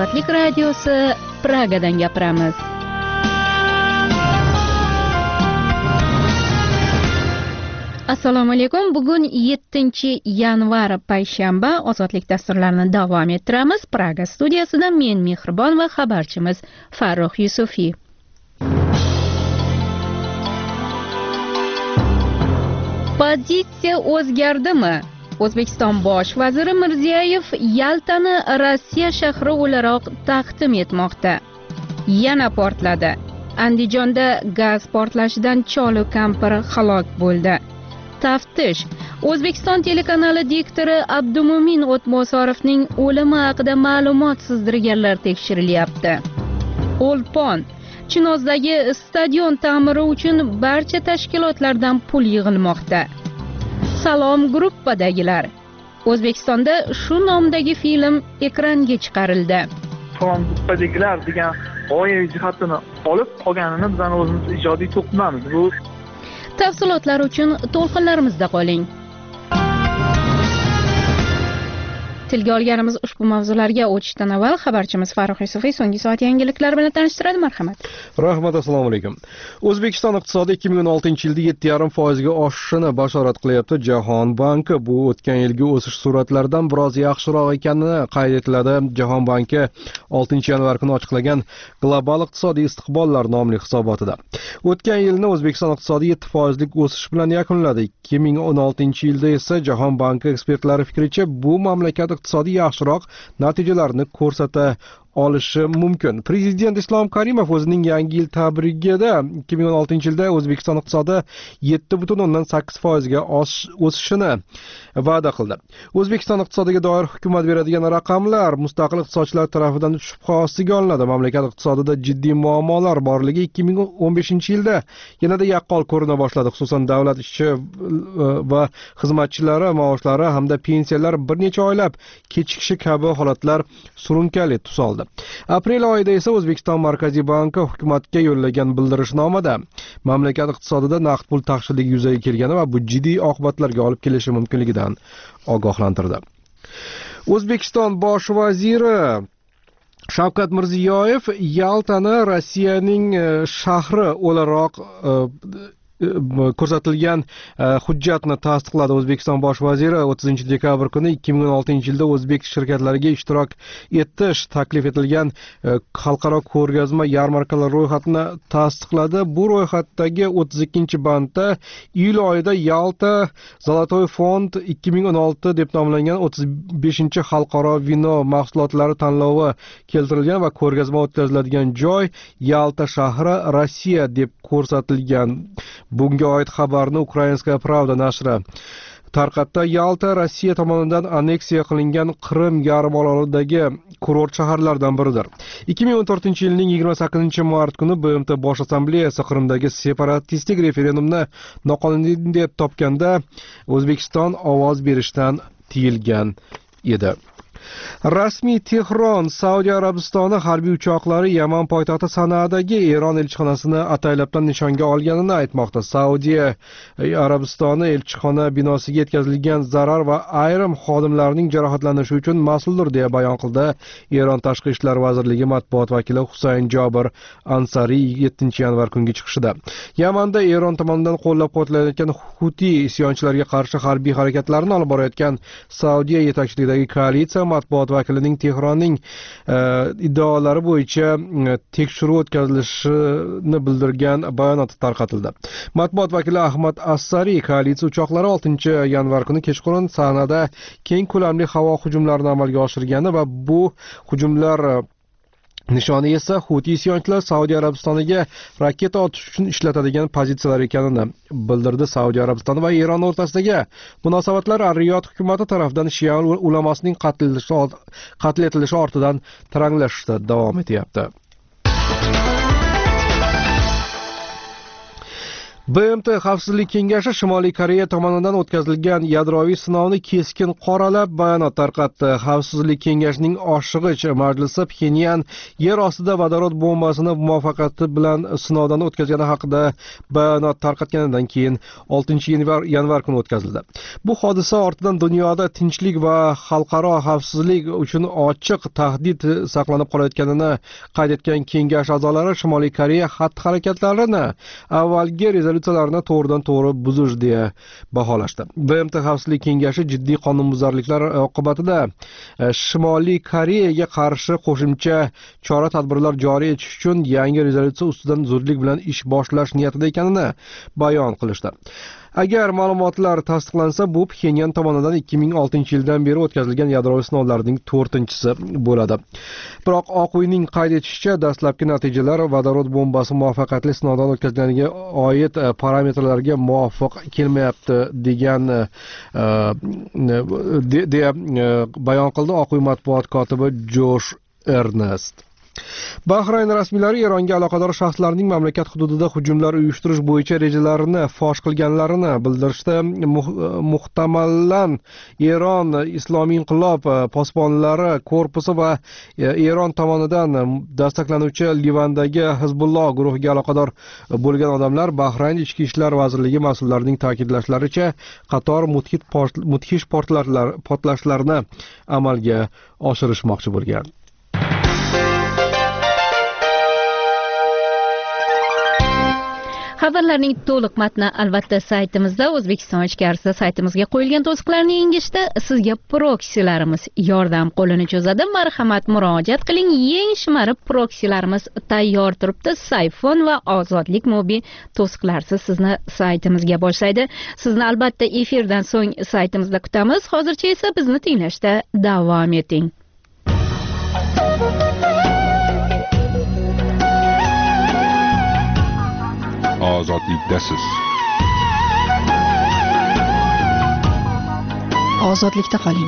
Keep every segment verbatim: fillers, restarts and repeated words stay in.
Ozodlik radiosi Pragadan gapiramiz. Assalomu alaykum. Bugun yettinchi yanvar payshanba. Ozodlik dasturlarini davom ettiramiz. Praga studiyasida men Mehribon va xabarchimiz Farruh Yusufiy. Pozitsiya o'zgardimi? O'zbekiston bosh vaziri Mirziyoyev Yaltani Rossiya shahri o'laroq taqdim etmoqda. Yana portladi. Andijonda gaz portlashidan cholu kampir halok bo'ldi. Taftish. O'zbekiston telekanali diktori Abdumo'min O'tmo'sorovning o'limi haqida ma'lumot sizdirganlar tekshirilyapti. O'lpon. Chinozdagi stadion ta'miri uchun barcha tashkilotlardan pul yig'ilmoqda. Salom gruppadagilar. O'zbekistonda shu nomdagi film ekranga chiqarildi. Salom gruppadagilar degan g'oyaviy jihatini olib qolganini bizning o'zimiz ijodiy to'qimamiz. Bu tafsilotlar uchun to'lqinlarimizda qoling. Tilga olganimiz ushbu mavzularga o'tishdan avval xabarchimiz Farruh Yusufiy so'nggi soat yangiliklari bilan tanishtiradi. Marhamat. Rahmat, assalomu alaykum. O'zbekiston iqtisodi ikki ming o'n oltinchi yilda yetti yarim foizga oshishini bashorat qilyapti. Jahon banki bu o'tgan yilgi o'sish sur'atlaridan biroz yaxshiroq ekanini qayd etiladi. Jahon banki oltinchi yanvar kuni ochiqlagan Global iqtisodiy istiqbollar nomli hisobotida. O'tgan yilni O'zbekiston iqtisodi yetti foizlik o'sish bilan yakunladi. ikki ming o'n oltinchi yilda esa Jahon banki ekspertlari fikricha bu mamlakat iqtisodiy yaxshiroq natijalarni ko'rsata olishi mumkin. Prezident Islom Karimov o'zining yangi yil tabrigida ikki ming o'n oltinchi yilda O'zbekiston iqtisodi yetti butun o'ndan sakkiz foizga o'sishini va'da qildi. O'zbekiston iqtisodiga doir hukumat beradigan raqamlar mustaqil iqtisodchilar tomonidan shubha ostiga olinadi. Mamlakat iqtisodida jiddiy muammolar borligi ikki ming o'n beshinchi yilda yanada yaqqol ko'rina boshladi. Xususan, davlat ishchi va xizmatchilari maoshlari hamda pensiyalar bir necha oylab kechikishi kabi holatlar surunkali tus oldi. Aprel oyida esa O'zbekiston Markaziy banki hukumatga yo'llagan bildirishnomada mamlakat iqtisodida naqd pul taqchilligi yuzaga kelgani va bu jiddiy oqibatlarga olib kelishi mumkinligidan ogohlantirdi. O'zbekiston bosh vaziri Shavkat Mirziyoyev Yaltani Rossiyaning shahri o'laroq ko'rsatilgan hujjatni tasdiqladi. O'zbekiston bosh vaziri o'ttizinchi dekabr kuni ikki ming o'n oltinchi yilda o'zbek shirkatlariga ishtirok etish taklif etilgan xalqaro ko'rgazma yarmarkalar ro'yxatini tasdiqladi. Bu ro'yxatdagi o'ttiz ikkinchi bandda iyul oyida Yalta Zolotoy fond ikki ming o'n olti deb nomlangan o'ttiz beshinchi xalqaro vino mahsulotlari tanlovi keltirilgan va ko'rgazma o'tkaziladigan joy Yalta shahri Rossiya deb ko'rsatilgan. Bunga oid xabarni Ukrainskaya Pravda nashri tarqatdi. Yalta Rossiya tomonidan anneksiya qilingan Qrim yarimorolidagi kurort shaharlardan biridir. ikki ming o'n to'rtinchi yilning yigirma sakkizinchi mart kuni B M T Bosh assambleyasi Qrimdagi separatistik referendumni noqonuniy deb topganda O'zbekiston ovoz berishdan tiyilgan edi. Rasmiy Tehron Saudiya Arabistoni harbiy uchoqlari Yaman poytaxti Sanadagi Eron elchixonasini ataylabdan nishonga olganini aytmoqda. Saudiya Arabistoni elchixona binosiga yetkazilgan zarar va ayrim xodimlarning jarohatlanishi uchun mas'uldir deya bayon qildi Eron Tashqi ishlar vazirligi matbuot vakili Husayn Jobir Ansari yettinchi yanvar kungi chiqishida. Yamanda Eron tomonidan qo'llab-quvvatlanayotgan Huti isyonchilariga qarshi harbiy harakatlarni olib borayotgan Saudiya yetakchiligidagi koalitsiya matbuot vakilining Tehronning e, iddaolari bo'yicha e, tekshiruv o'tkazilishini bildirgan bayonoti tarqatildi. Matbuot vakili Ahmad Assari koalitsiya uchoqlari oltinchi yanvar kuni kechqurun Sanada keng ko'lamli havo hujumlarini amalga oshirgani va bu hujumlar nishoni esa Huti isyonchilar Saudiya Arabistoniga raketa otish uchun ishlatadigan pozitsiyalar ekanini bildirdi. Saudiya Arabistoni va Eron o'rtasidagi munosabatlar Riyod hukumati tomonidan Shia ulamosining qatl etilishi ortidan taranglashda davom etyapti. B M T Xavfsizlik kengashi Shimoliy Koreya tomonidan o'tkazilgan yadroviy sinovni keskin qoralab bayonot tarqatdi. Xavfsizlik kengashining oshig'ich majlisi Pxenyan yer ostida vodorod bombasini muvaffaqiyati bilan sinovdan o'tkazgani haqida bayonot tarqatganidan keyin oltinchi yanvar kuni o'tkazildi. Bu hodisa ortidan dunyoda tinchlik va xalqaro xavfsizlik uchun ochiq tahdid saqlanib qolayotganini qayd etgan kengash a'zolari Shimoliy Koreya xatti-harakatlarini avvalgi rezolyutsiyalarni to'g'ridan to'g'ri buzish deya baholashdi. B M T Xavfsizlik kengashi jiddiy qonunbuzarliklar oqibatida Shimoliy Koreyaga qarshi qo'shimcha chora-tadbirlar joriy etish uchun yangi rezolyutsiya ustidan zudlik bilan ish boshlash niyatida ekanini bayon qilishdi. Agar ma'lumotlar tasdiqlansa, bu Pxenyan tomonidan ikki ming oltinchi yildan beri o'tkazilgan yadroviy sinovlarning to'rtinchisi bo'ladi. Biroq Oq uyning qayd etishicha, dastlabki natijalar vodorod bombasi muvaffaqiyatli sinovdan o'tkazilganiga oid parametrlarga muvofiq kelmayapti degan deya bayon qildi Oq uy matbuot kotibi Josh Ernest. Bahrayn rasmiylari Eronga aloqador shaxslarning mamlakat hududida hujumlar uyushtirish bo'yicha rejalarini fosh qilganlarini bildirishda, muhtamallan Eron Islomiy inqilob posbonlari korpusi va Eron tomonidan dastaklanuvchi Livandagi Hizbulloh guruhiga aloqador bo'lgan odamlar Bahrayn ichki ishlar vazirligi mas'ullarining ta'kidlashlaricha qator mudhish portlashlarni amalga oshirishmoqchi bo'lgan. Xabarlarning to'liq matni albatta saytimizda, O'zbekiston ichkarisida saytimizga qo'yilgan to'siqlarni yengishda sizga proksilarimiz yordam qo'lini cho'zadi. Marhamat, murojaat qiling. Eng shimari proksilarimiz tayyor turibdi. Sayfon va Ozodlik mobi to'siqlarsiz sizni saytimizga boshlaydi. Sizni albatta efirdan so'ng saytimizda kutamiz. Hozircha esa bizni tinglashda davom eting. Ozodlikdasiz. Ozodlikda qoling.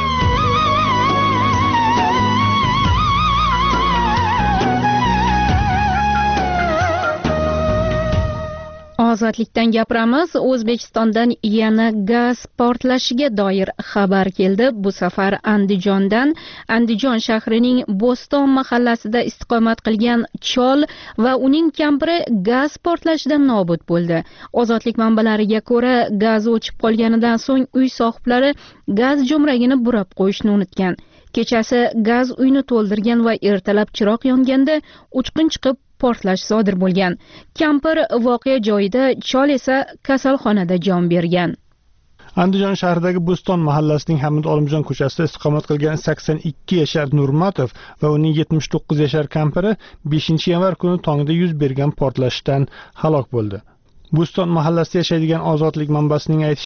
Ozodlikdan gapiramiz. O'zbekistondan yana gaz portlashiga doir xabar keldi. Bu safar Andijondan, Andijon shahrining Bo'ston mahallasida istiqomat qilgan chol va uning kampiri gaz portlashidan nobud bo'ldi. Ozodlik manbalariga ko'ra, gaz o'chib qolganidan so'ng uy sohiblari gaz jo'mragini burab qo'yishni unutgan. Kechasi gaz uyni to'ldirgan va ertalab chiroq yonganda uchqun chiqib portlash sodir bo'lgan. Kampir voqea joyida, chol esa kasalxonada jon bergan. Andijon shahridagi Bo'ston mahallasining Hamid Olimjon ko'chasida istiqomat qilgan sakson ikki yashar Nurmatov va uning yetmish to'qqiz yashar kampiri beshinchi yanvar kuni tongda yuz bergan portlashdan halok bo'ldi. Bo'ston mahallasida yashaydigan Ozodlik manbasining aytishicha,